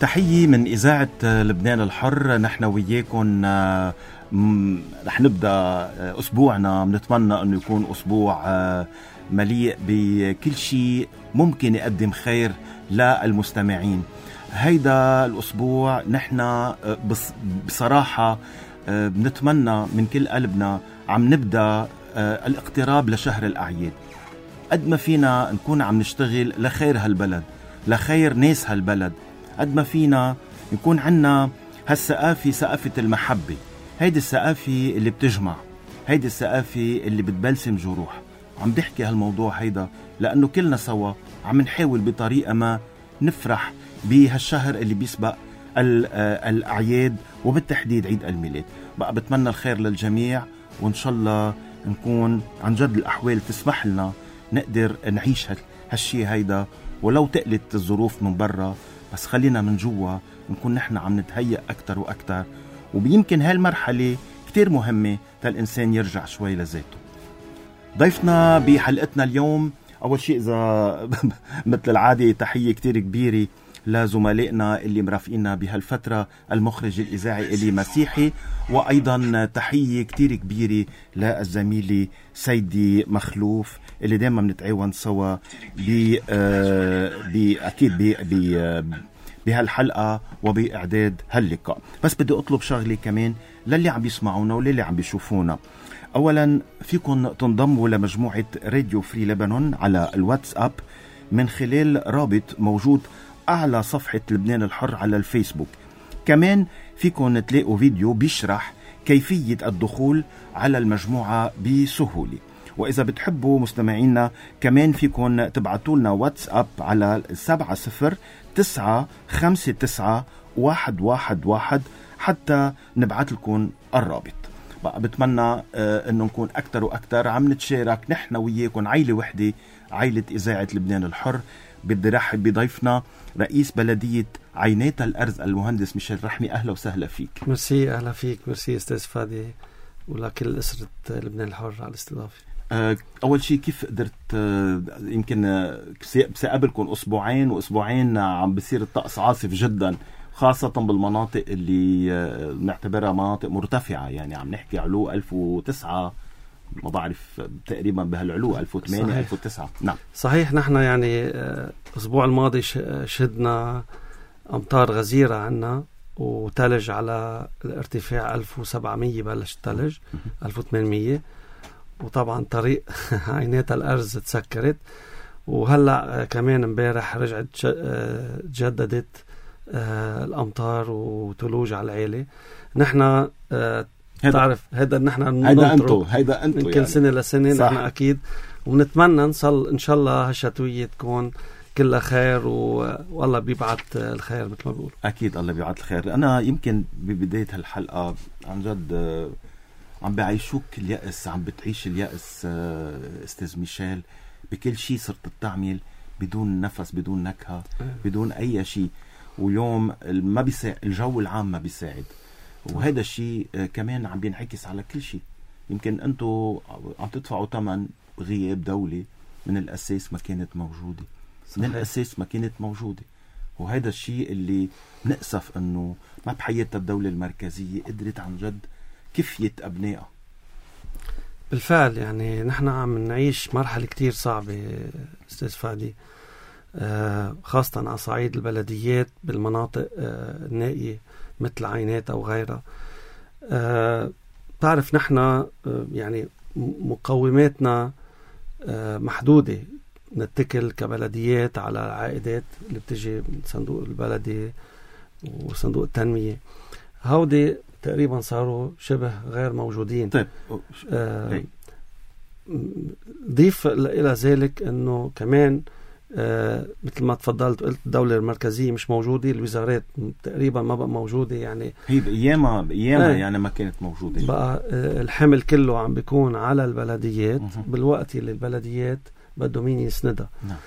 تحية من إذاعة لبنان الحر. نحن وياكم رح نبدأ أسبوعنا، بنتمنى أنه يكون أسبوع مليء بكل شيء ممكن يقدم خير للمستمعين. هيدا الأسبوع نحن بصراحة بنتمنى من كل قلبنا عم نبدأ الاقتراب لشهر الأعياد. قد ما فينا نكون عم نشتغل لخير هالبلد، لخير ناس هالبلد، قد ما فينا يكون عنا هالثقافة، ثقافة المحبة. هيدي الثقافة اللي بتجمع، هيدي الثقافة اللي بتبلسم جروح. عم بحكي هالموضوع هيدا لأنه كلنا سوا عم نحاول بطريقة ما نفرح بهالشهر اللي بيسبق الأعياد، وبالتحديد عيد الميلاد. بقى بتمنى الخير للجميع، وإن شاء الله نكون عن جد الأحوال تسمح لنا نقدر نعيش هالشي هيدا، ولو تقلت الظروف من برا بس خلينا من جوا نكون نحن عم نتهيأ أكتر وأكتر. وبيمكن هالمرحلة كتير مهمة الإنسان يرجع شوي لذاته. ضيفنا بحلقتنا اليوم، أول شيء إذا مثل العادة تحية كتير كبيرة لزملائنا اللي مرافقينا بهالفترة، المخرج الإذاعي إلي مسيحي، وأيضا تحية كتير كبيرة للزميلة سيدي مخلوف اللي دائما بنتعاون سوا أكيد بهالحلقة وبإعداد هاللقاء. بس بدي أطلب شغلة كمان للي عم بيسمعونا وللي عم بيشوفونا. أولا فيكن تنضموا لمجموعة راديو فري لبنان على الواتساب من خلال رابط موجود أعلى صفحة لبنان الحر على الفيسبوك. كمان فيكن تلاقوا فيديو بيشرح كيفية الدخول على المجموعة بسهولة. وإذا بتحبوا مستمعينا كمان فيكن تبعتوا لنا واتساب على 7059591111 حتى نبعت لكم الرابط. بقى بتمنى انه نكون اكتر واكتر عم نتشارك نحن وياكم عيلة وحدة، عيلة إذاعة لبنان الحر. بدي رحب بضيفنا رئيس بلدية عينات الأرز المهندس ميشيل رحمي. أهلا وسهلا فيك. ميرسي، أهلا فيك. ميرسي أستاذ فادي ولكل أسرة لبنان الحر على الاستضافة. أول شيء كيف قدرت، يمكن سأقابلكم أسبوعين وأسبوعين عم بصير الطقس عاصف جدا، خاصة بالمناطق اللي نعتبرها مناطق مرتفعة، يعني عم نحكي علو 1009، ما بعرف تقريبا بهالعلو 1008 1009. نعم صحيح. نحن يعني الأسبوع الماضي شهدنا أمطار غزيرة عنا وتلج على الارتفاع 1700، بلش التلج 1800، وطبعا طريق عينات الأرز تسكرت. وهلأ كمان امبارح رجعت تجددت الأمطار وتلوج على العالي. نحن تعرف هيدا نحن هيدا انتو من كل يعني سنة لسنة. نحن أكيد ونتمنى نصل إن شاء الله هالشتوية تكون كلها خير، والله بيبعت الخير مثل ما بقول. أكيد الله بيبعت الخير. أنا يمكن ببداية هالحلقة عن جد عم بعيشوك اليأس، عم بتعيش اليأس أستاذ ميشيل بكل شيء صرت تعمل بدون نفس، بدون نكهة، بدون أي شيء. ويوم ما بيساعد الجو العام، ما بيساعد. وهذا الشيء كمان عم بينعكس على كل شيء. يمكن أنتوا عم تدفعوا ثمن غياب دولة من الأساس ما كانت موجودة. من الأساس ما كانت موجودة. وهذا الشيء اللي نأسف أنه ما بحياتها الدولة المركزية قدرت عن جد كفية أبنائها. بالفعل يعني نحن عم نعيش مرحلة كتير صعبة أستاذ فادي، خاصة على صعيد البلديات بالمناطق النائية مثل عينات أو غيرها. تعرف نحن يعني مقوماتنا محدودة، نتكل كبلديات على العائدات اللي بتجي من صندوق البلدي وصندوق التنمية. هودي تقريبا صاروا شبه غير موجودين. طيب ضيف إلى ذلك أنه كمان مثل ما تفضلت قلت الدولة المركزية مش موجودة، الوزارات تقريبا ما بقى موجودة. يعني هي بأيامها يعني ما كانت موجودة. بقى الحمل كله عم بيكون على البلديات بالوقت اللي البلديات بدهم مين يسندها.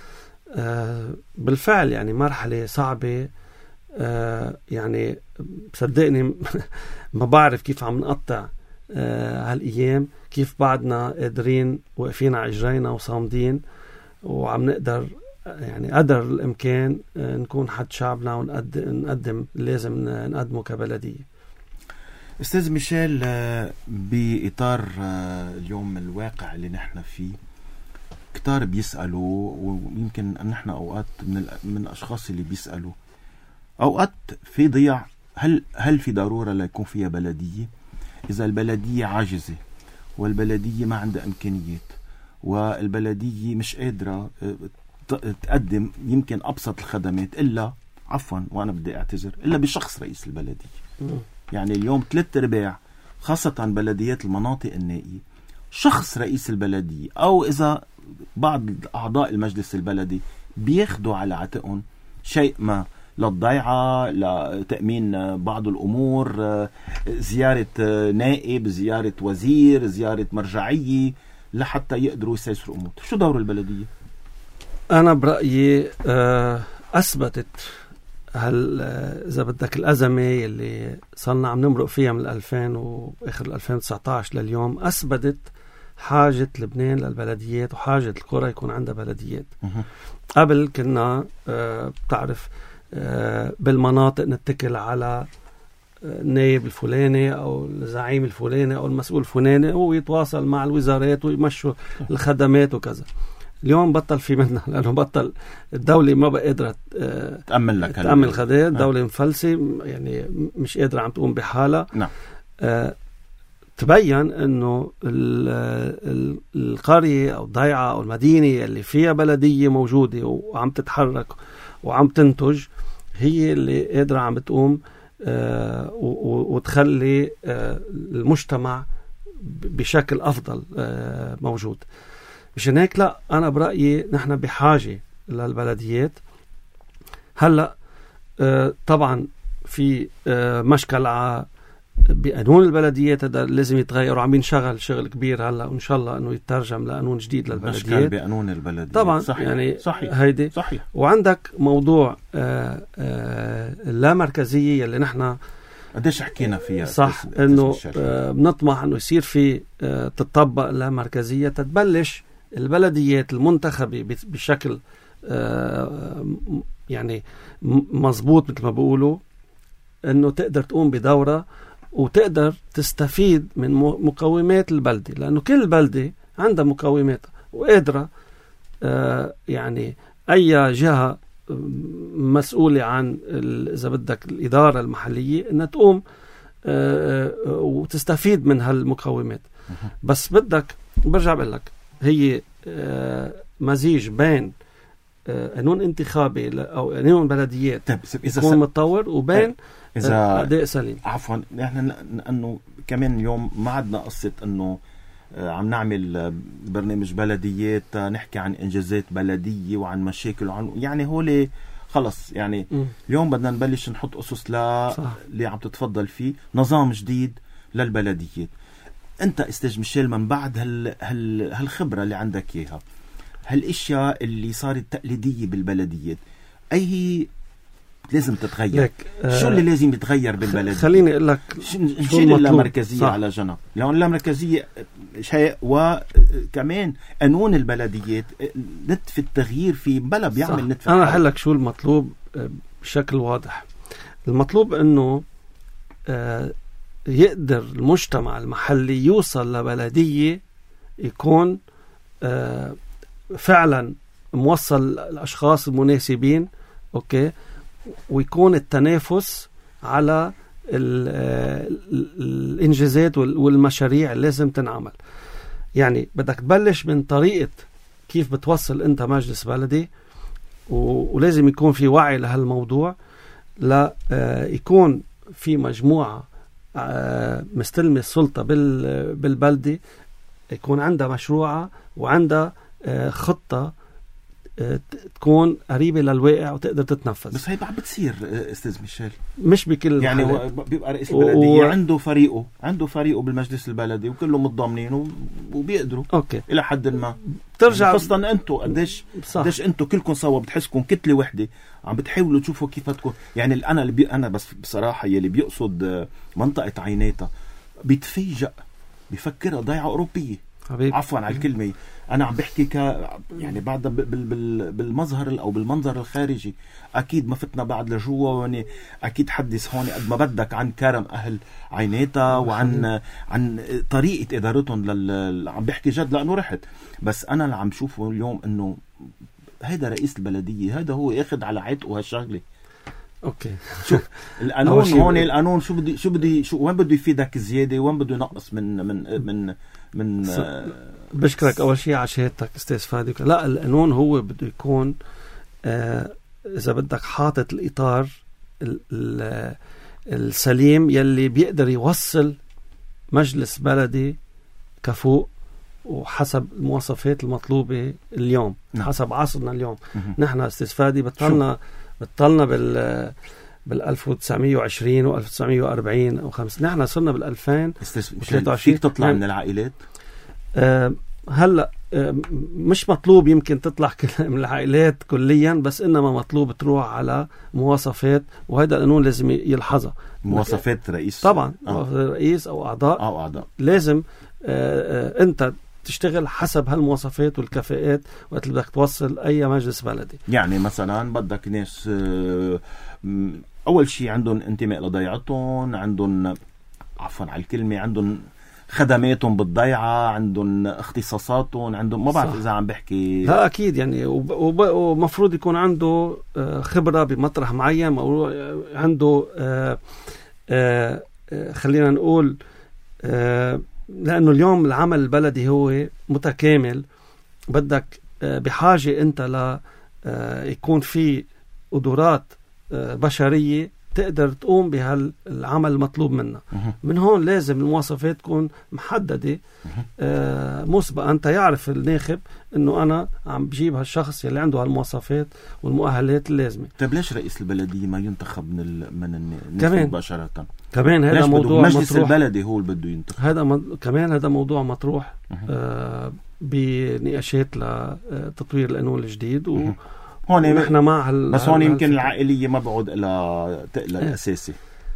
بالفعل يعني مرحلة صعبة. يعني صدقني ما بعرف كيف عم نقطع هالأيام، كيف بعدنا قادرين واقفين على إجرينا وصامدين وعم نقدر يعني قدر الإمكان نكون حد شعبنا ونقدم لازم نقدمه كبلدية. أستاذ ميشيل، بإطار اليوم الواقع اللي نحن فيه كتار بيسألوا، ويمكن نحن أوقات من الأشخاص اللي بيسألوا أوقات في ضياع، هل في ضرورة ليكون فيها بلدية؟ إذا البلدية عاجزة والبلدية ما عندها إمكانيات والبلدية مش قادرة تقدم يمكن أبسط الخدمات إلا عفوا وأنا بدي أعتذر إلا بشخص رئيس البلدية. يعني اليوم 3/4 خاصة بلديات المناطق النائية شخص رئيس البلدية، أو إذا بعض أعضاء المجلس البلدي بياخدوا على عاتقهم شيء ما للضيعة، لتأمين بعض الأمور، زيارة نائب، زيارة وزير، زيارة مرجعية، لحتى يقدروا يسيسروا أمور. شو دور البلدية؟ أنا برأيي أثبتت إذا بدك الأزمة اللي صرنا عم نمرق فيها من 2000 وآخر 2019 لليوم أثبتت حاجة لبنان للبلديات وحاجة القرى يكون عندها بلديات. قبل كنا بتعرف بالمناطق نتكل على النائب الفلاني أو الزعيم الفلاني أو المسؤول الفلاني ويتواصل مع الوزارات ويمشوا الخدمات وكذا. اليوم بطل في منها، لأنه بطل الدولة ما بقى قادرة تأمن الخدمات، الدولة مفلسة يعني مش قادرة عم تقوم بحالها. نعم. تبين أنه القرية أو الضيعة أو المدينة اللي فيها بلدية موجودة وعم تتحرك وعم تنتج هي اللي قادرة عم بتقوم وتخلي المجتمع بشكل أفضل موجود. مشان هيك لا، أنا برأيي نحن بحاجة للبلديات. هلأ طبعا في مشكل بقانون البلديات هذا لازم يتغير وعم ينشغل شغل كبير هلا، وإن شاء الله إنه يترجم لقانون جديد للبلديات. مشكل بقانون البلديات طبعا صحيح. يعني صحيح. هيدي صحيح. وعندك موضوع اللامركزية اللي نحن قديش حكينا فيها صح، إنه بنطمح إنه يصير في تطبق اللامركزية، تتبلش البلديات المنتخبة بشكل يعني مظبوط مثل ما بيقولوا، إنه تقدر تقوم بدورة وتقدر تستفيد من مقومات البلدة، لأنه كل بلدة عندها مقومات وقادرة يعني أي جهة مسؤولة عن إذا بدك الإدارة المحلية إنها تقوم وتستفيد من هالمقومات. بس بدك برجع بقول لك هي مزيج بين قانون انتخابي أو قانون بلديات يكون متطور وبين أداء سليم. عفوا نحن لأنه كمان اليوم ما عدنا قصة أنه عم نعمل برنامج بلديات نحكي عن إنجازات بلدية وعن مشاكل وعن يعني هولي خلص يعني اليوم بدنا نبلش نحط أسس اللي عم تتفضل فيه نظام جديد للبلديات. أنت أستاذ ميشيل من بعد هالخبرة اللي عندك إياها، هالاشياء اللي صارت تقليدية بالبلديات أي لازم تتغير؟ شو اللي لازم يتغير بالبلدية؟ خليني أقول لك نشيل اللامركزية على جنب، لأن اللامركزية شيء وكمان قانون البلديات نتف التغيير في بلا بيعمل نتف. أنا أقول لك شو المطلوب بشكل واضح. المطلوب أنه يقدر المجتمع المحلي يوصل لبلدية يكون فعلا موصل الأشخاص المناسبين، أوكي، ويكون التنافس على الإنجازات والمشاريع اللي لازم تنعمل. يعني بدك تبلش من طريقة كيف بتوصل أنت مجلس بلدي، ولازم يكون في وعي لهالموضوع، لا يكون في مجموعة مستلمة السلطة بالبلدة يكون عندها مشروعة وعندها خطة تكون قريبة للواقع وتقدر تتنفذ. بس هي بعد بتصير أستاذ ميشيل مش بكل يعني هو بيبقى رئيس البلدية عنده فريقه بالمجلس البلدي وكله متضامنين وبيقدروا أوكي إلى حد ما ترجع يعني خاصة أنتوا قديش أنتوا كلكم سوا بتحسكم كتلة وحدة عم بتحاولوا تشوفوا كيف تكون. يعني أنا بس بصراحة يلي بيقصد منطقة عيناتها بيتفاجأ بيفكرها ضيعة أوروبية. عفوا على الكلمة، أنا عم بحكي يعني بعد بالمظهر أو بالمنظر الخارجي. أكيد ما فتنا بعد لجوا، يعني أكيد حدث هون قد ما بدك عن كرم أهل عينيتا عن طريقة إدارتهم عم بحكي جد لأنه رحت. بس أنا اللي عم شوفه اليوم إنه هيدا رئيس البلدية، هيدا هو ياخد على عاتقه هالشغلة. اوكي شوف القانون هون، القانون شو وين بده يفيدك زيادة، وين بده ينقص من بشكرك أول شيء على شهادتك أستاذ فادي. لا، القانون هو بده يكون إذا بدك حاطط الإطار السليم يلي بيقدر يوصل مجلس بلدي كفوق وحسب المواصفات المطلوبة اليوم. حسب عصرنا اليوم. نحن أستاذ فادي بطلنا بال 1920 و 1940 و 50. نحن صرنا بال 2023. فيك تطلع من العائلات؟ هلا مش مطلوب يمكن تطلع من العائلات كليا، بس انما مطلوب تروح على مواصفات، وهذا القانون لازم يلحظها. مواصفات رئيس طبعا رئيس او اعضاء لازم انت تشتغل حسب هالمواصفات والكفاءات وقت اللي بدك توصل اي مجلس بلدي. يعني مثلا بدك ناس اول شيء عندهم انتماء لضيعتهم، عندهم عفوا على الكلمة، عندهم خدماتهم بالضيعة، عندهم اختصاصاتهم، عندهم ما بعرف إذا عم بحكي. لا أكيد يعني، ومفروض يكون عنده خبرة بمطرح معين، عنده خلينا نقول لأنه اليوم العمل البلدي هو متكامل. بدك بحاجة أنت يكون في قدرات بشرية تقدر تقوم بهالعمل المطلوب منها. من هون لازم المواصفات تكون محددة مسبقا. أنت يعرف الناخب أنه أنا عم بجيب هالشخص يلي عنده هالمواصفات والمؤهلات اللازمة. طيب ليش رئيس البلدية ما ينتخب من الناس مباشرة؟ كمان هذا موضوع مجلس البلدي هو اللي بده ينتخب. هذا موضوع مطروح بنقاشات لتطوير القانون الجديد. هون نحن مع بس هون يمكن العائلية ما بعد إلى تقل الأساسي.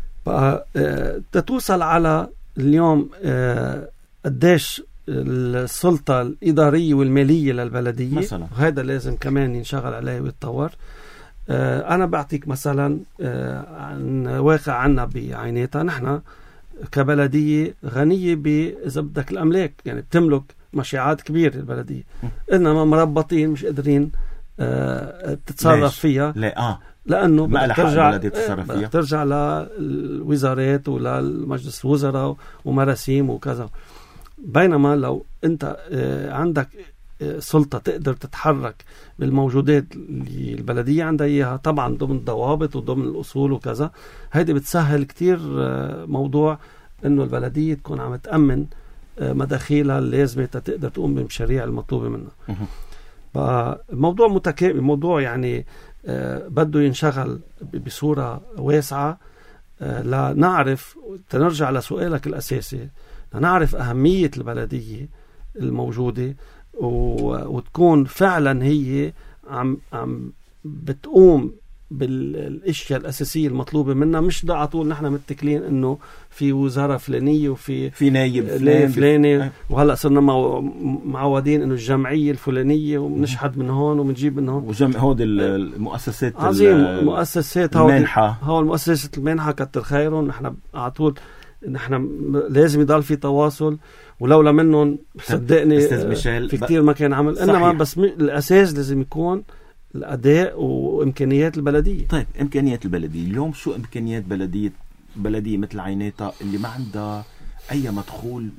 تتوصل على اليوم قديش السلطة الإدارية والمالية للبلدية مثلا، وهذا لازم كمان ينشغل عليه ويتطور. أنا بعطيك مثلا عن واقع عنا بعينيتا. نحن كبلدية غنية إذا بدك الأملاك، يعني بتملك مشيعات كبيرة البلدية، إنما مربطين مش قادرين تتصرف فيها. لأنه بدك ترجع للوزارات وللمجلس الوزراء ومراسيم وكذا. بينما لو أنت عندك سلطة تقدر تتحرك بالموجودات اللي البلدية عندها إياها، طبعا ضمن الضوابط وضمن الأصول وكذا، هيدي بتسهل كتير موضوع إنه البلدية تكون عم تأمن مداخيلها اللازمة تقدر تقوم بمشاريع المطلوبة منها. فموضوع متكامل، موضوع يعني بده ينشغل بصورة واسعة لنعرف. تنرجع لسؤالك الأساسي، لنعرف أهمية البلدية الموجودة وتكون فعلا هي عم بتقوم بالاشياء الاساسيه المطلوبه منا. مش على طول نحن متكلين انه في وزاره فلانيه وفي نايب فلاني وهلا صرنا معودين انه الجمعيه الفلانيه وبنشحد من هون وبنجيب من هون. هودي المؤسسات عظيم، مؤسسات المنحه، هو المؤسسات المنحه كتر خيرهم. نحن على طول نحن لازم يضل في تواصل، ولولا منهم صدقني في كتير ما كان عمل. انما بس الاساس لازم يكون الأداء وإمكانيات البلدية. طيب إمكانيات البلدية اليوم، شو إمكانيات بلدية مثل عينيتا اللي ما عندها أي مدخول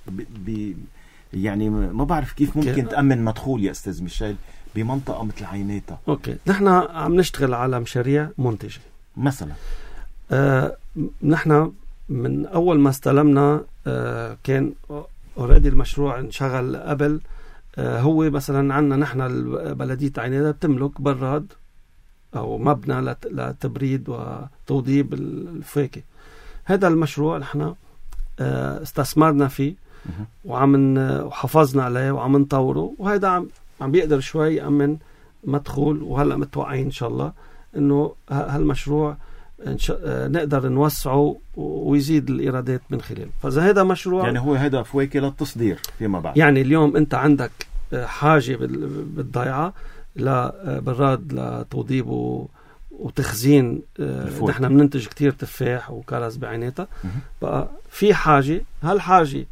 يعني ما بعرف كيف ممكن تأمن مدخول يا أستاذ ميشيل بمنطقة مثل عينيتا؟ أوكي، نحن عم نشتغل على مشاريع منتجة مثلا. نحن من أول ما استلمنا كان أوريدي المشروع انشغل قبل. هو مثلا عندنا نحن بلدية عينيتا بتملك براد أو مبنى لتبريد وتوضيب الفواكه. هذا المشروع نحن استثمرنا فيه وحافظنا عليه وعم نطوره، وهذا عم بيقدر شوي يأمن مدخول. وهلأ متوقعين إن شاء الله إنه هالمشروع نقدر نوسعه ويزيد الإيرادات من خلاله. فإذا هذا مشروع يعني هو هدف ويكي للتصدير فيما بعد. يعني اليوم أنت عندك حاجة بالضيعة بالراد لتوضيب وتخزين. نحن بننتج كتير تفاح وكرز بعيناتها. بقى في حاجة، هالحاجة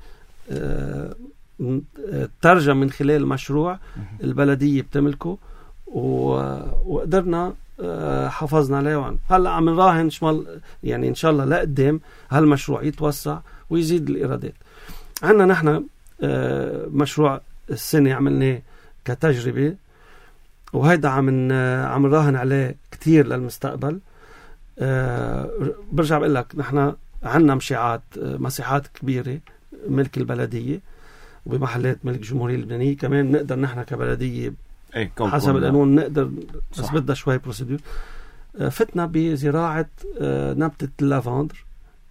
ترجم من خلال مشروع البلدية بتملكه وقدرنا حافظنا عليه. هلا عم نراهن يعني ان شاء الله لقدام هالمشروع يتوسع ويزيد الايرادات. عندنا نحن مشروع السنة عملناه كتجربة، وهيدا عم نراهن عليه كتير للمستقبل. برجع بقول لك نحن عندنا مساحات كبيرة ملك البلدية وبمحلات ملك الجمهورية اللبنانية. كمان نقدر نحن كبلدية حسب القانون نقدر، بس بدها شوي بروسيدور. فتنا بزراعة نبتة اللافندر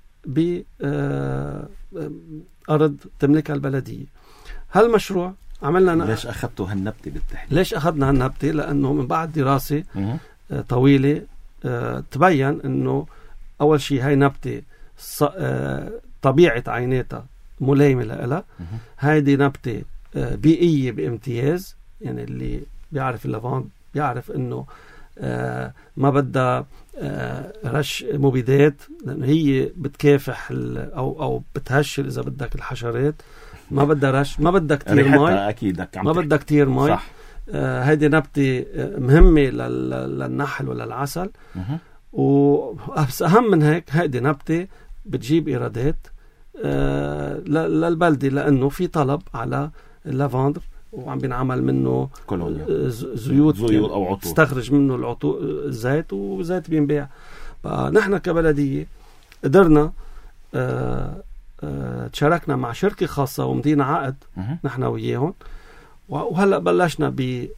بأرض تملكها البلدية. هالمشروع عملنا. ليش أخذتوا هالنبتة بالتحديد؟ ليش أخذنا هالنبتة؟ لأنه من بعد دراسة طويلة تبين أنه أول شيء هاي نبتة طبيعة عيناتها ملائمة لها. هايدي نبتة بيئية بامتياز، يعني اللي بيعرف اللافند بيعرف انه ما بدها رش مبيدات، لأنه هي بتكافح او بتهشل اذا بدك الحشرات. ما بدها رش، ما بدها كتير مي، اكيد ما بدها كتير مي. هيدي نبتة مهمة للنحل وللعسل. وبس اهم من هيك هيدي نبتة بتجيب ايرادات للبلدة، لانه في طلب على اللافندر وعم بينعمل منه زيوت أو عطور، تستخرج منه العطور الزيت، وزيت بينباع. نحن كبلدية قدرنا تشاركنا مع شركة خاصة ومدينا عقد نحن وياهم. وهلأ بلشنا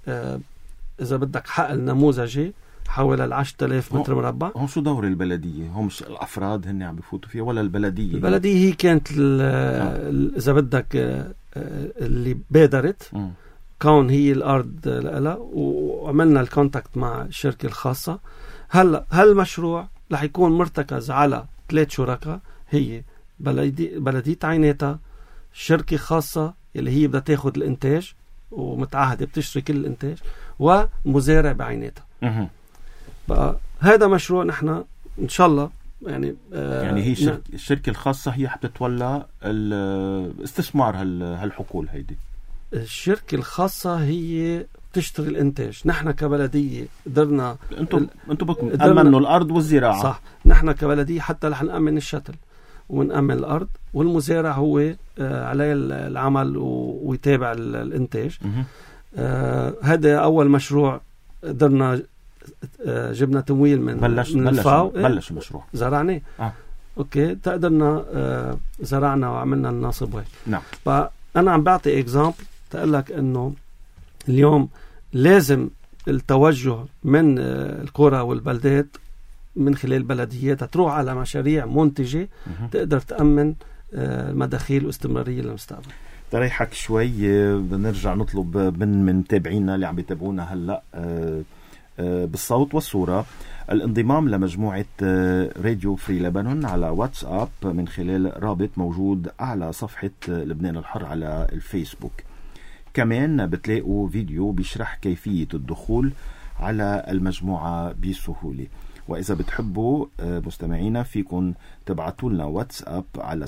إذا بدك حقل نموذجي حول 10,000 متر مربع. هم شو دور البلدية؟ هم مش الأفراد هن عم بفوتوا فيها ولا البلدية؟ البلدية هي كانت إذا بدك اللي بادرت، كون هي الأرض لها، وعملنا الكونتاكت مع الشركة الخاصة. هلأ هالمشروع رح يكون مرتكز على 3 شركاء، هي بلدية عيناتها، شركة خاصة اللي هي بدها تاخد الإنتاج ومتعهدة بتشتري كل الإنتاج، ومزارع بعيناتها. هذا مشروع نحن إن شاء الله يعني هي الشركة الخاصة هي حتتولى الاستثمار هالحقول. هيدي الشركة الخاصة هي تشتري الإنتاج. نحن كبلدية قدرنا انتم أمنوا الأرض والزراعة. صح. نحن كبلدية حتى رح نأمن الشتل ونأمن الأرض، والمزارع هو عليه العمل ويتابع الإنتاج. هذا أول مشروع قدرنا جبنا تمويل من الفاو. بلش المشروع زرعناه. اوكي، تقدرنا زرعنا وعملنا الناصب وهيك. نعم. فأنا عم بعطي اكزامبل تقلك انه اليوم لازم التوجه من القرى والبلدات من خلال بلديات تروح على مشاريع منتجة تقدر تأمن مداخيل واستمرارية للمستقبل. تريحك شوي، بنرجع نطلب من متابعينا اللي عم يتابعونا هلأ بالصوت والصورة الانضمام لمجموعة راديو فري لبنان على واتساب من خلال رابط موجود على صفحة لبنان الحر على الفيسبوك. كمان بتلاقوا فيديو بيشرح كيفية الدخول على المجموعة بسهولة. وإذا بتحبوا مستمعينا فيكن تبعتوا لنا واتساب على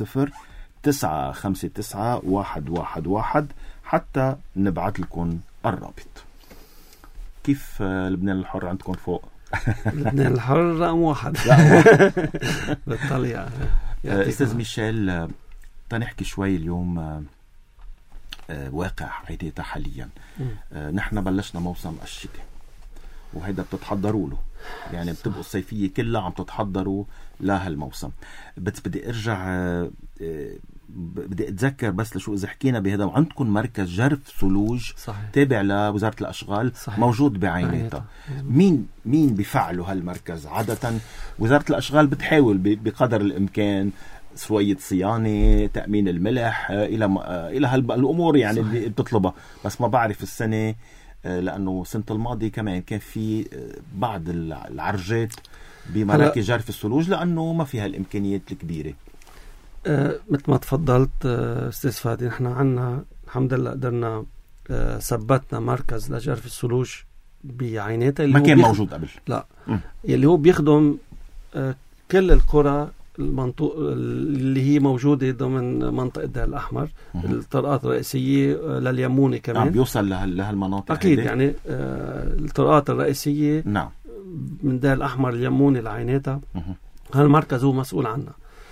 70-959-111 حتى نبعت لكم الرابط. كيف لبنان الحر عندكم فوق؟ لبنان الحر رقم 1 بالطليعة. أستاذ ميشيل، تنحكي شوي اليوم واقع عيديتا حاليا. نحن بلشنا موسم الشتاء وهيدا بتتحضروا له، يعني بتبقوا الصيفية كلها عم تتحضروا لهالموسم. بس بدي ارجع بدي اتذكر بس لشو اذا حكينا بهذا، وعندكم مركز جرف ثلوج تابع لوزارة الاشغال. صحيح. موجود بعيناتها. مين بيفعلوا هالمركز عادة؟ وزارة الاشغال بتحاول بقدر الامكان شوية صيانة، تأمين الملح، الى هالامور يعني اللي بتطلبها. بس ما بعرف السنة، لانه سنة الماضي كمان كان في بعض العرجات بمراكز جرف الثلوج لأنه ما فيها الإمكانيات الكبيرة. مثل ما تفضلت أستاذ فادي، نحن عنا الحمد لله قدرنا ثبتنا مركز لجرف الثلوج بعيناتها اللي ما كان موجود قبل. لا اللي هو بيخدم كل القرى اللي هي موجودة ضمن منطقة دير الأحمر. الطرقات الرئيسية لليموني كمان بيوصل لهالمناطق أكيد هيدي. يعني الطرقات الرئيسية نعم من دير الأحمر اليموني لعيناتها هالمركز هو مسؤول عنها.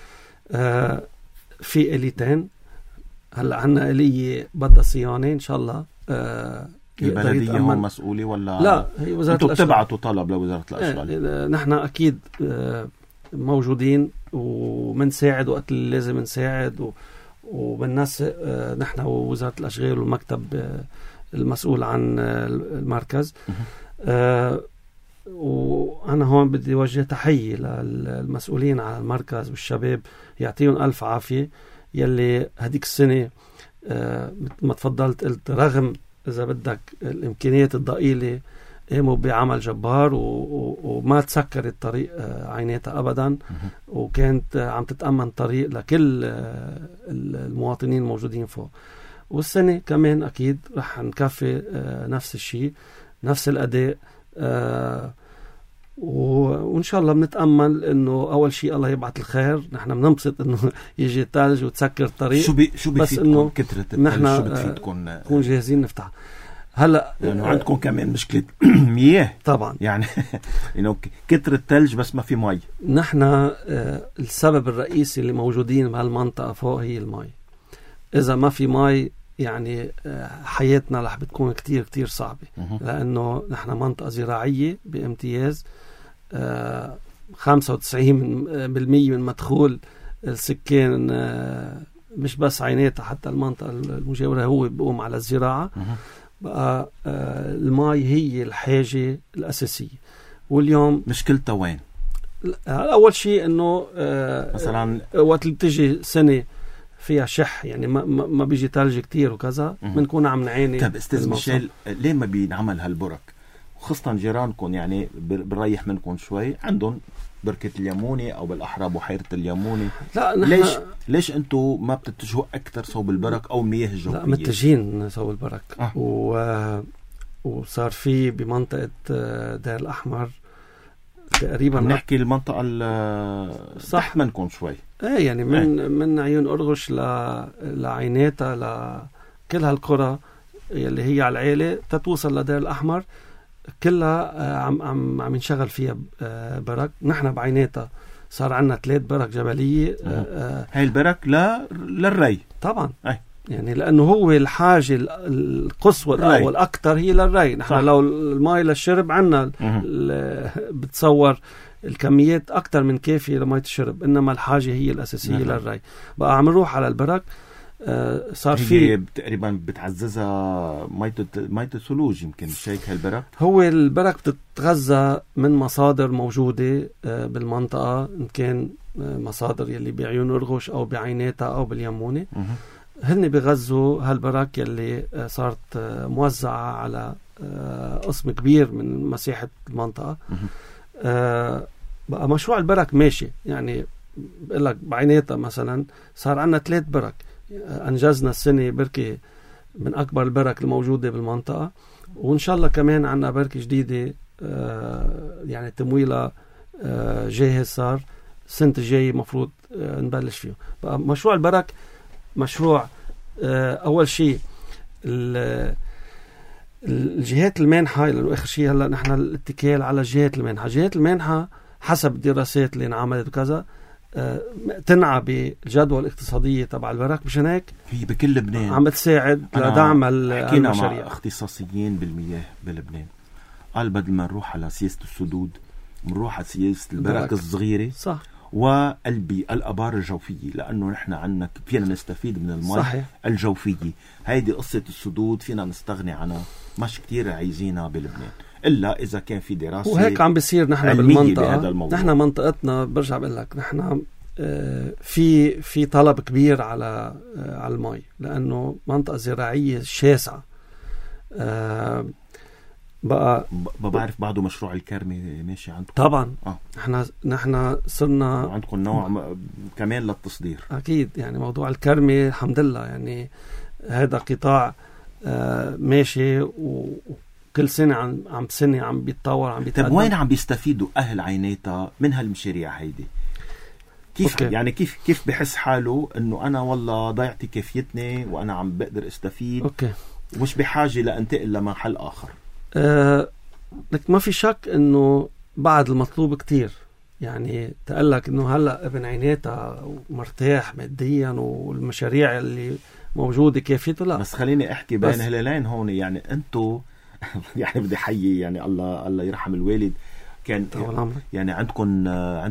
في إليتين هلا عنا إلية بدها صيانة إن شاء الله. البلدية هم مسؤولة ولا لا؟ هي وزارة الأشغال. بتبعتوا طلب لوزارة الأشغال؟ نحن أكيد موجودين ومنساعد وقت اللي لازم نساعد وبالناس. نحن ووزارة الأشغال والمكتب المسؤول عن المركز. وأنا هون بدي أوجه تحية للمسؤولين على المركز والشباب، يعطيهم ألف عافية. يلي هديك السنة ما تفضلت قلت رغم إذا بدك الإمكانيات الضئيلة قاموا بعمل جبار وما تسكر الطريق عيناتها أبدا، وكانت عم تتأمن طريق لكل المواطنين الموجودين فوق. والسنة كمان أكيد رح نكفي نفس الشيء، نفس الأداء. وإن شاء الله بنتأمل إنه أول شيء الله يبعث الخير. نحن بننبسط إنه يجي الثلج وتسكر الطريق. شو بيفيدكم كترة الثلج؟ شو بتفيدكم؟ نكون جاهزين نفتح. هلا يعني عندكم كمان مشكلة مياه طبعا، يعني كترة الثلج بس ما في مي. نحن السبب الرئيسي اللي موجودين بهالمنطقة فوق هي المي. إذا ما في مي يعني حياتنا رح بتكون كتير كتير صعبة، لأنه نحن منطقة زراعية بامتياز. 95% من مدخول السكان مش بس عيناتها، حتى المنطقة المجاورة هو بيقوم على الزراعة. بقى الماء هي الحاجة الأساسية. واليوم مشكلتها وين؟ أول شيء إنه مثلا وقت اللي بتجي سنة فيها شح، يعني ما بيجي تلج كتير وكذا، بنكون عم نعاني. طب استاذ ميشيل، ليه ما بينعمل هالبرك؟ خاصة جيرانكم يعني بريح منكم شوي، عندهم بركة اليموني أو بالأحرى بحيرة اليموني. لا ليش أنتوا ما بتتجهوا أكثر صوب البرك أو المياه الجوفية؟ لا متجهين صوب البرك. وصار في بمنطقة دير الأحمر تقريبا نحكي المنطقة صح منكم شوي. يعني من عيون أرغش لعيناتها لكل هالقرى اللي هي على العيلة تتوصل لدير الأحمر كلها عم نشغل فيها برك. نحن بعيناتها صار عنا 3 برك جبلية. هاي البرك للري طبعا. يعني لأنه هو الحاجة القصوى الأول أكتر هي للري. نحن لو الماء للشرب عنا بتصور الكميات أكتر من كافية لمية الشرب، إنما الحاجة هي الأساسية للري. بقى عم نروح على البرك. صار في تقريبا بتعززها مية الثلوج، يمكن مش هيك هالبرك؟ هو البرك بتتغذى من مصادر موجودة بالمنطقة، إن كان مصادر يلي بعيون أرغش أو بعيناتها أو باليموني. هن بيغذوا هالبرك يلي صارت موزعة على قسم كبير من مساحة المنطقة. بقى مشروع البرك ماشي. يعني بقول لك بعيناتها مثلا صار عنا 3 برك. أنجزنا السنة بركة من أكبر البرك الموجودة بالمنطقة، وإن شاء الله كمان عنا بركة جديدة يعني تمويلها جاهز، صار السنة الجاية مفروض نبلش فيه. بقى مشروع البرك مشروع أول شيء الجهات المانحة. لأنه آخر شيء هلأ نحن الاتكال على الجهات المانحة. جهات المانحة حسب الدراسات اللي انعملت وكذا تنعى بالجدوى الاقتصادية تبع البرك، مشان هيك هي بكل لبنان عم بتساعد لدعم المشاريع. مع اختصاصيين بالمياه بلبنان قال بدل ما نروح على سياسة السدود نروح على سياسة البرك الصغيرة، صح، وقلبي الأبار الجوفية، لأنه نحن عنا فينا نستفيد من الماء الجوفية. هيدي قصة السدود فينا نستغني عنها، مش كتير عايزينها بلبنان إلا إذا كان في دراسة. وهيك عم بيصير نحن بالمنطقة. نحن منطقتنا برجع بقول لك نحن في طلب كبير على الماء، لأنه منطقة زراعية شاسعة. بقى بعرف بعده مشروع الكرمي ماشي عندكم طبعا. نحن صرنا عندكم نوع كمان للتصدير اكيد. يعني موضوع الكرمي الحمد لله يعني هذا قطاع ماشي، وكل سنة عم بيتطور، عم بيتقدم. طيب وين عم بيستفيدوا أهل عينيتا من هالمشاريع هيدي؟ كيف أوكي. يعني كيف بحس حاله إنه أنا والله ضيعتي كافيتني وأنا عم بقدر استفيد أوكي. ومش بحاجة لأنتقل لمحل آخر؟ لك ما في شك إنه بعد المطلوب كتير. يعني تقلك إنه هلأ ابن عينيتا مرتاح ماديا والمشاريع اللي موجودة كافيته، لا. بس خليني أحكي بين هلالين هون. يعني أنتو يعني بدي حيي يعني الله يرحم الوالد كان يعني عندكم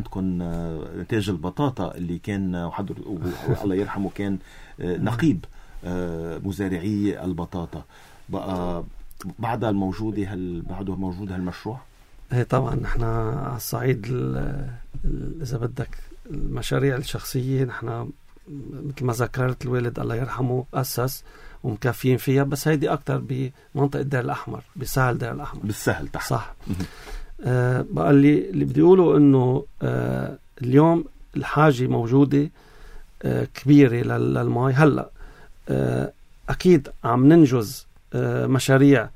نتاج البطاطا اللي كان الله يرحمه كان نقيب مزارعي البطاطا. بقى بعدها الموجودة بعده موجود هالمشروع؟ هي طبعا نحن على الصعيد إذا بدك المشاريع الشخصية نحن مثل ما ذكرت الوالد الله يرحمه أسس ومكافيين فيها، بس هيدي أكتر بمنطقة دير الأحمر، بسهل دير الأحمر، بالسهل تحت. صح. بقى اللي بدي أقوله إنه اليوم الحاجة موجودة كبيرة للماء. هلأ أكيد عم ننجز مشاريع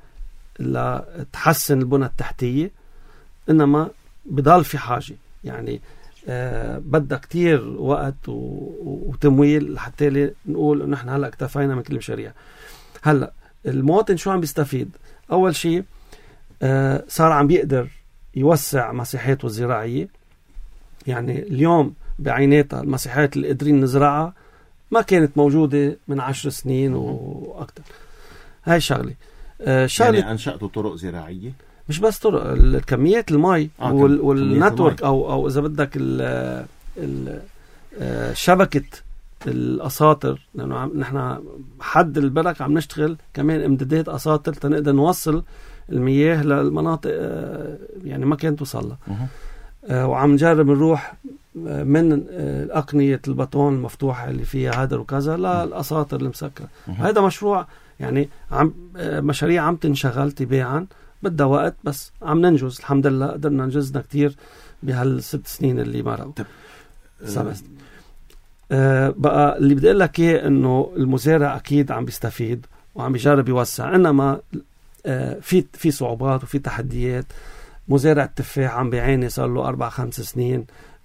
لتحسن البنى التحتية، إنما بضل في حاجة. يعني بدها كتير وقت وتمويل حتى نقول إنه إحنا هلأ اكتفينا من كل المشاريع. هلأ المواطن شو عم بيستفيد؟ أول شيء صار عم بيقدر يوسع مساحاته الزراعية. يعني اليوم بعيناتها المساحات اللي قادرين نزرعها ما كانت موجودة من 10 سنين وأكتر. هاي شغلة. يعني أنشأتوا طرق زراعية؟ مش بس طرق، الكميات المي والنتورك أو إذا بدك شبكة الأساطر، لأنه نحن حد البرك عم نشتغل كمان امدادات أساطر تنقدر نوصل المياه للمناطق يعني ما كانت توصلها. وعم نجرب نروح من أقنية البطون المفتوحة اللي فيها هدر وكذا للأساطر المسكرة. هذا مشروع يعني مشاريع عم تنشغل تباعا، بدها وقت بس عم ننجز الحمد لله. قدرنا ننجزنا كتير بهال6 سنين اللي مروا. بقى اللي بدي أقول لك إيه إنه المزارع أكيد عم بيستفيد وعم بيجرب يوسع، إنما في صعوبات وفي تحديات. مزارع التفاح عم بيعاني صار له 4-5 سنين،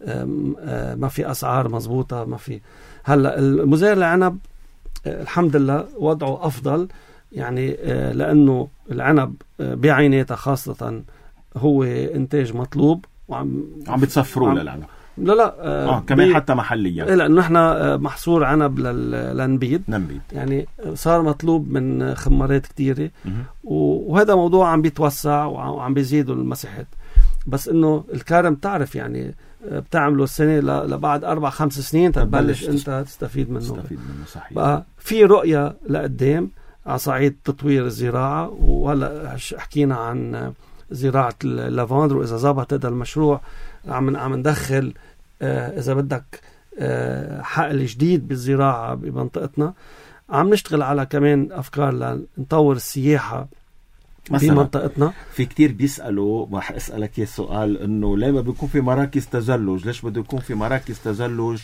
ما في أسعار مزبوطة، ما في. هلا المزارع العنب الحمد لله وضعه أفضل، يعني لأنه العنب بعيناتها خاصة هو إنتاج مطلوب وعم بتصفروا للعنب. لا كمان حتى محليا، لأنه نحن محصور عنب لنبيد. يعني صار مطلوب من خمارات كتيرة، وهذا موضوع عم بيتوسع وعم بيزيدوا المساحات. بس إنه الكرم تعرف يعني بتعمله السنة لبعد 4-5 سنين تبلش أنت تستفيد منه. صحيح. بقى في رؤية لقدام على صعيد تطوير الزراعة. وهلا حكينا عن زراعة اللافندر، وإذا زبط هذا المشروع عم ندخل إذا بدك حقل جديد بالزراعة بمنطقتنا. عم نشتغل على كمان أفكار لنطور السياحة بمنطقتنا. في كتير بيسألوا، راح أسألك السؤال إنه ليه ما بيكون في مراكز تزلج؟ ليش بده يكون في مراكز تزلج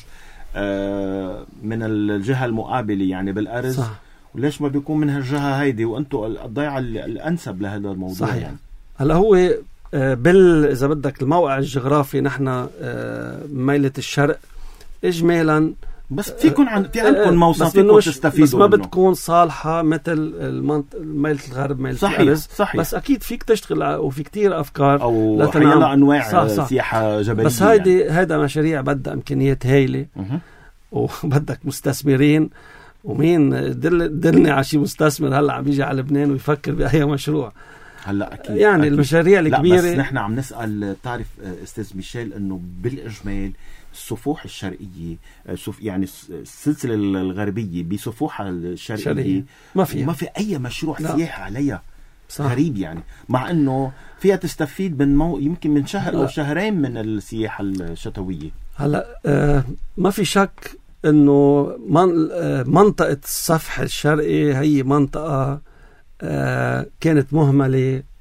من الجهة المقابلة يعني بالأرز؟ صح. وليش ما بيكون من هالجهة هيدي وأنتوا الضيعة الأنسب لهذا الموضوع؟ صحيح. يعني هلا هو إذا بدك الموقع الجغرافي نحن ميلة الشرق إجمالا، بس في عندكم موسم فيكم تستفيدوا، بس ما بتكون صالحة مثل ميلة الغرب، ميلة الأرز. صحيح. بس أكيد فيك تشتغل وفي كتير أفكار أو حيلا أنواع سياحة جبلية. بس هيدا مشاريع بدها إمكانيات هايلة وبدك مستثمرين. ومين دلني على شي مستثمر هلا عم يجي على لبنان ويفكر بأي مشروع هلا أكيد. يعني أكيد. المشاريع الكبيرة. بس نحن عم نسأل، تعرف أستاذ ميشيل، إنه بالإجمال الصفوح الشرقية يعني السلسلة الغربية بصفوحها الشرقية ما في أي مشروع سياحي عليها. صح. غريب يعني، مع إنه فيها تستفيد من يمكن من شهر أو شهرين من السياحة الشتوية. هلا ما في شك إنه منطقة الصفح الشرقي هي منطقة كانت مهملة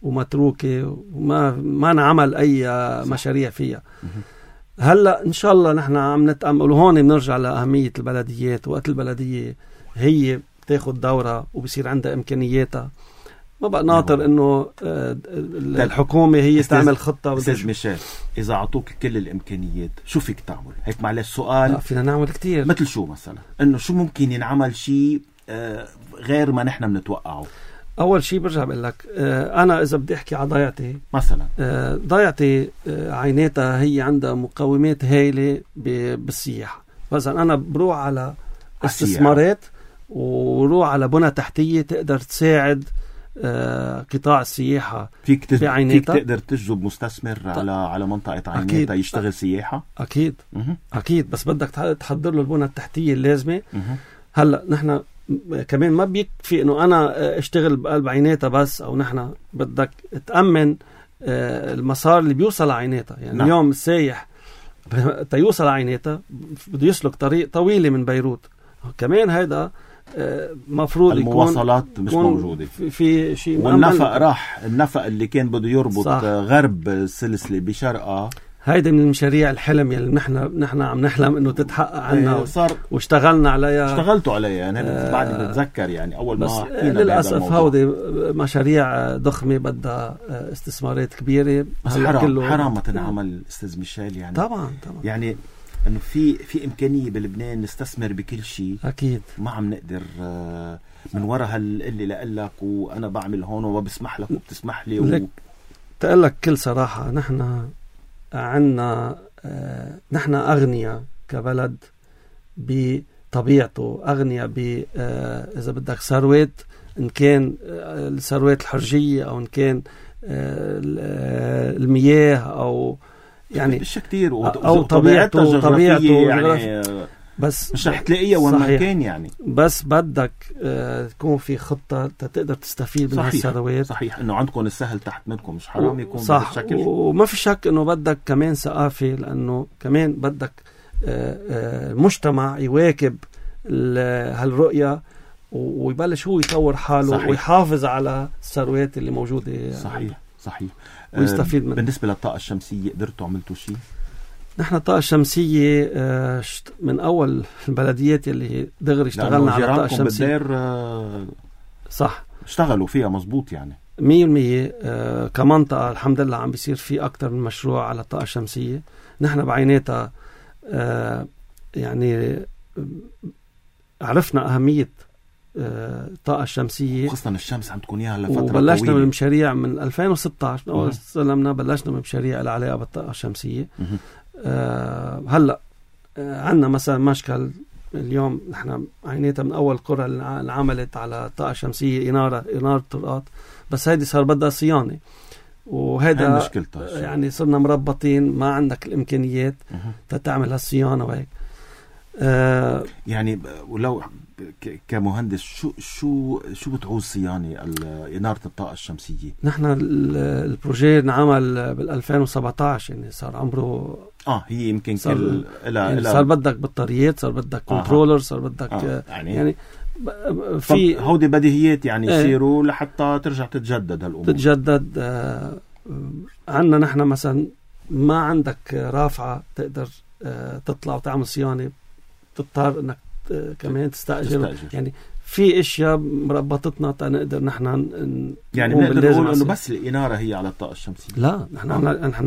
ومتروكة وما نعمل أي مشاريع فيها. هلأ إن شاء الله نحن عم نتأمل، وهون بنرجع لأهمية البلديات. وقت البلدية هي بتاخد دورة وبصير عندها إمكانياتها، ما بقى ناطر إنه الحكومة هي تعمل خطة. أستاذ ميشيل، إذا عطوك كل الإمكانيات شو فيك تعمل؟ هيك معلش سؤال. لا، فينا نعمل كتير. مثل شو مثلا؟ إنه شو ممكن ينعمل شيء غير ما نحن بنتوقعه؟ أول شيء برجع بقول لك، أنا إذا بدي أحكي على ضيعتي مثلا، ضيعتي عيناتها هي عندها مقومات هائلة بالسياحة. مثلا أنا بروح على استثمارات وروح على بنى تحتية تقدر تساعد قطاع السياحة. فيك تقدر تجذب مستثمر على منطقة عيناتها يشتغل سياحة. أكيد بس بدك تحضر له البنى التحتية اللازمة. هلأ نحن كمان ما بيكفي انه انا اشتغل بقلب عيناتها بس، او نحن بدك تأمن المسار اللي بيوصل عيناتها. يعني نعم. اليوم السايح تيوصل عيناتها بده يسلك طريق طويلة من بيروت. كمان هيدا مفروض المواصلات مش موجودة في شيء. والنفق راح، النفق اللي كان بده يربط صح. غرب السلسلة بشرقها. هيدا من المشاريع الحلم يلي نحن عم نحلم انه تتحقق عنا واشتغلنا عليها. اشتغلتوا عليها يعني بعد بتذكر يعني اول ما حكينا. للاسف هودي مشاريع ضخمه بدها استثمارات كبيره. بس حرام ما تنعمل استاذ ميشيل يعني. طبعا يعني انه في امكانيه بلبنان نستثمر بكل شيء. اكيد ما عم نقدر من وراء اللي لقلك وانا بعمل هون وبسمح لك وبتسمح لي تقول لك كل صراحه، نحن عنا نحن أغنياء كبلد بطبيعته، أغنياء إذا بدك ثروات، إن كان الثروات الحرجية أو إن كان المياه أو يعني كتير أو طبيعته يعني بس مش رح تلاقيها وين ما كان يعني. بس بدك تكون في خطة تقدر تستفيد من هالثروات. صحيح انه عندكم السهل تحت منكم، مش حرام يكون صح. وما في شك انه بدك كمان ثقافة، لانه كمان بدك المجتمع يواكب هالرؤية ويبلش هو يطور حاله. صحيح. ويحافظ على الثروات اللي موجودة. صحيح ويستفيد منها. بالنسبة للطاقة الشمسية قدرتوا عملتوا شيء؟ نحن الطاقة الشمسية من أول البلديات اللي دغري اشتغلنا على الطاقة الشمسية. صح، اشتغلوا فيها مزبوط يعني 100%. كمنطقة الحمد لله عم بيصير في أكتر من مشروع على الطاقة الشمسية. نحن بعيناتها يعني عرفنا أهمية الطاقة الشمسية، خاصة الشمس عم تكون اياها لفترة وبلشنا طويلة. من مشاريع من 2016 من أول سلمنا بلشنا من مشاريع العلاقة بالطاقة الشمسية. هلأ عندنا مثلا مشكل اليوم، نحن عينيتها من أول قرى اللي عملت على الطاقة الشمسية إنارة طرقات، بس هيدي صار بدها صيانة، وهذا يعني صرنا مربطين، ما عندك الإمكانيات تتعمل هالصيانة وهيك. يعني ولو كمهندس شو بتعوز صيانة إنارة الطاقة الشمسية؟ نحن البروجي انعمل بال2017 يعني صار عمره هي يمكن يعني صار بدك بطاريات، صار بدك كنترولر، صار بدك يعني في هودي بديهيات يعني يصيروا لحتى ترجع تتجدد هالأمور. تتجدد. عندنا نحن مثلا ما عندك رافعة تقدر تطلع وتعمل صيانة، تضطر انك كمان تستأجر. يعني في اشياء مربطتنا تنقدر نحن يعني نقدر نقول انه بس الإنارة هي على الطاقة الشمسية. لا، نحن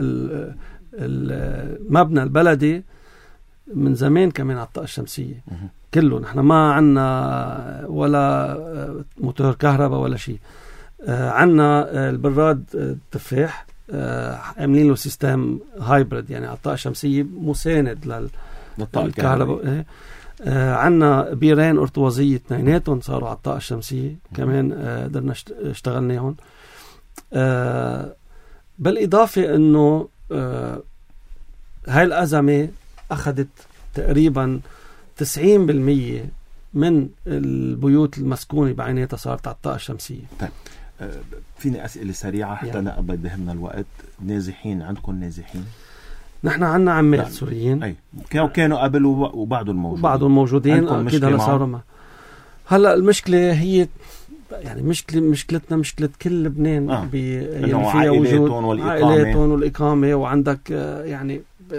المبنى البلدي من زمان كمان على الطاقة الشمسية كله. نحن ما عنا ولا موتور كهرباء ولا شيء. عنا البراد التفاح عاملين له سيستم هايبرد يعني على الطاقة الشمسية مساند للكهرباء. عنا بيرين أرطوازية اثنيناتهم صاروا على الطاقة الشمسية كمان، قدرنا اشتغلناهم. بالإضافة أنه هاي الأزمة أخذت تقريبا 90% من البيوت المسكونة بعيناتها صارت على الطاقة الشمسية. طيب فيني أسئلة سريعة حتى يعني. نقبل بهمنا الوقت. نازحين عندكم نازحين؟ نحن عنا عمال سوريين. أي كانوا قبل وبعضهم موجودين. أكيد هلا صاروا. هلا المشكلة هي يعني مشكلتنا مشكلة كل لبنان يعني فيها وجود عائلاتهم والإقامة، وعندك يعني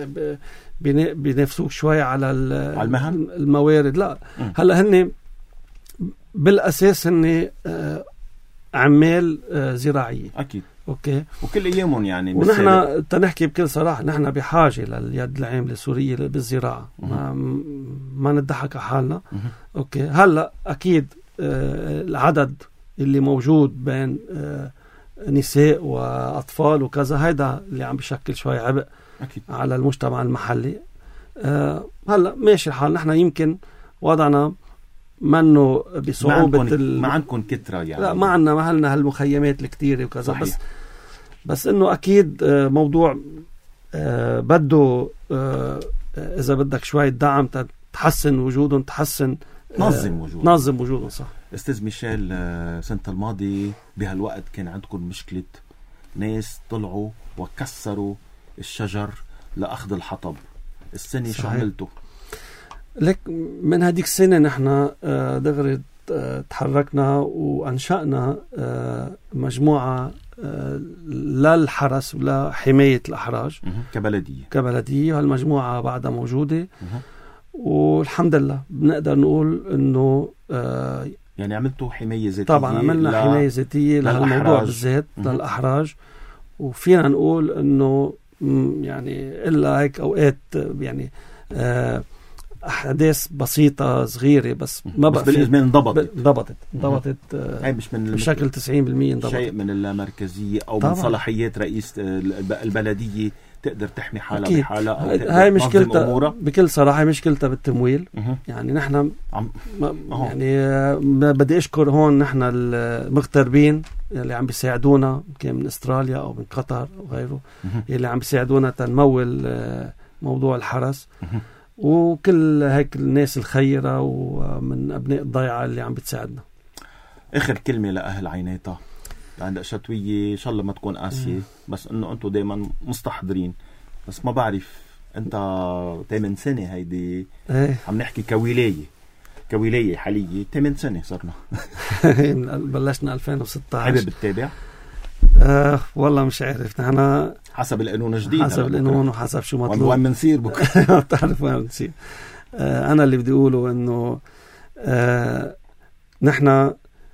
بينافسوك شوي على الموارد. لا هلا هن بالأساس هن عمال زراعية أكيد، أوكي، وكل أيامهم يعني. ونحن تنحكي بكل صراحة نحن بحاجة لليد العاملة السورية بالزراعة، ما ندحك على حالنا. أوكي، هلا أكيد العدد اللي موجود بين نساء وأطفال وكذا، هيدا اللي عم بشكل شوي عبء أكيد على المجتمع المحلي. هلا ماشي الحال، نحن يمكن وضعنا منه بصعوبة ما عندكم كترة يعني. لا ما عندنا مهلنا هالمخيمات الكتيرة وكذا. صحيح. بس انه اكيد موضوع بده اذا بدك شوية دعم تحسن وجودهم، تحسن نظم وجودهم. صح. استاذ ميشيل، سنة الماضي بهالوقت كان عندكم مشكلة ناس طلعوا وكسروا الشجر لأخذ الحطب. السنة شو عملتوا؟ لك من هديك السنة نحن دغري تحركنا وأنشأنا مجموعة للحرس ولحماية الأحراج كبلدية، وهالمجموعة بعدها موجودة. والحمد لله بنقدر نقول إنه يعني عملتوا حماية ذاتية. طبعا عملنا حماية ذاتية لهالموضوع بالذات للأحراج. وفينا نقول إنه يعني إلا هيك أوقات يعني أحداث بسيطة صغيرة بس ما بقى بالإزمان انضبطت هاي مش من بشكل 90% انضبطت. شيء من اللامركزية أو طبعا من صلاحيات رئيس البلدية تقدر تحمي حالها بحالها، أو هاي مشكلتها بكل صراحة، مشكلتها بالتمويل. يعني نحن يعني ما بدي أشكر هون نحن المغتربين اللي عم بيساعدونا، كان من أستراليا أو من قطر وغيره، اللي عم بيساعدونا تنمول موضوع الحرس، وكل هيك الناس الخيرة ومن أبناء الضيعة اللي عم بتساعدنا. آخر كلمة لأهل عيناتها عند شتوية، إن شاء الله ما تكون قاسية، بس إنه أنتوا دايما مستحضرين. بس ما بعرف أنت 8 سنة هيدي عم نحكي كولاية حالية 8 سنة صرنا. بلشنا 2016. حابب تتابع؟ والله مش عارف، نحن حسب القانون الجديد، حسب القانون وحسب شو مطلوب وين بنصير بكره. بتعرف وين بنصير. أنا اللي بدي أقوله إنه نحن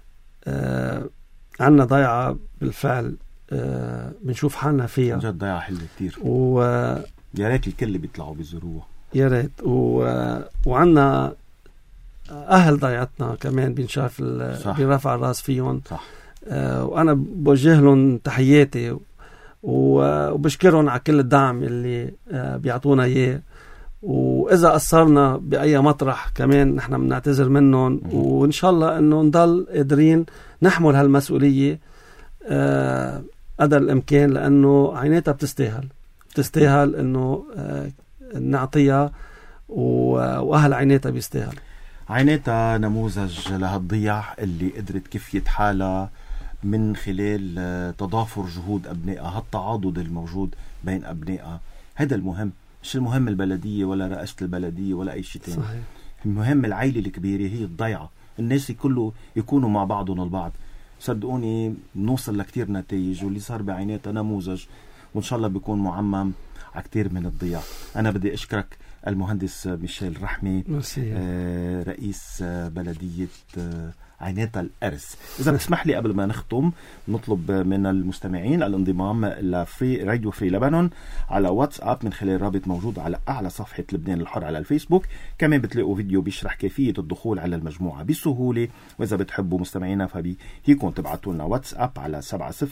عنا ضيعة بالفعل، بنشوف حالنا فيها جد. ضيعة حلوة كتير، يا ريت الكل بيطلعوا بيزوروها، يا ريت. وعنا أهل ضيعتنا كمان بنشاف برفع الراس فيهم. صح. وأنا بوجه لهم تحياتي وبشكرهم على كل الدعم اللي بيعطونا إياه. وإذا قصرنا بأي مطرح كمان نحن بنعتذر منهم، وإن شاء الله إنه نضل قادرين نحمل هالمسؤولية قدر الإمكان، لأنه عيناتها بتستاهل إنه نعطيها، وأهل عيناتها بيستاهل. عيناتها نموذج لهالضيع اللي قدرت كفية حالها من خلال تضافر جهود أبنائها، هالتعاضد الموجود بين أبنائها. هذا المهم، مش المهم البلدية ولا رئاسة البلدية ولا أي شيء تاني. صحيح. المهم العائلة الكبيرة هي الضيعة، الناس كله يكونوا مع بعضهم البعض. صدقوني نوصل لكتير نتائج، واللي صار بعيناتها نموذج، وإن شاء الله بيكون معمم على كتير من الضياع. أنا بدي أشكرك المهندس ميشيل رحمي، رئيس بلدية عيناتها الأرز. إذا بتسمح لي قبل ما نختم نطلب من المستمعين الانضمام لفري راديو فري لبنان على واتساب من خلال رابط موجود على أعلى صفحة لبنان الحر على الفيسبوك. كمان بتلاقوا فيديو بيشرح كيفية الدخول على المجموعة بسهولة. وإذا بتحبوا مستمعينا فبيكون تبعتوا لنا واتساب على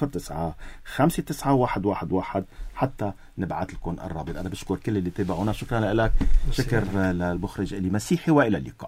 709-591-111 حتى نبعت لكم الرابط. أنا بشكر كل اللي تابعونا. شكرا لك، شكر للمخرج إلي مسيحي، وإلى اللقاء.